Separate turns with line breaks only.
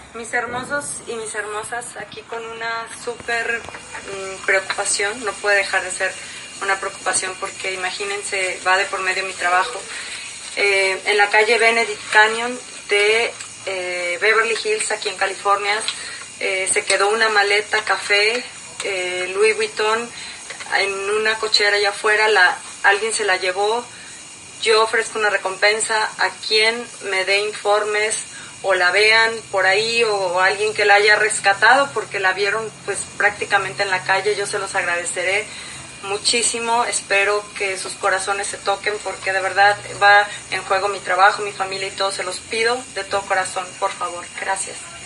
Mis hermosos y mis hermosas, aquí con una súper preocupación, no puede dejar de ser una preocupación porque imagínense, va de por medio mi trabajo. En la calle Benedict Canyon de Beverly Hills, aquí en California, se quedó una maleta café Louis Vuitton en una cochera allá afuera, alguien se la llevó. Yo ofrezco una recompensa a quien me dé informes o la vean por ahí o alguien que la haya rescatado porque la vieron pues prácticamente en la calle. Yo se los agradeceré muchísimo, espero que sus corazones se toquen porque de verdad va en juego mi trabajo, mi familia y todo, se los pido de todo corazón, por favor, gracias.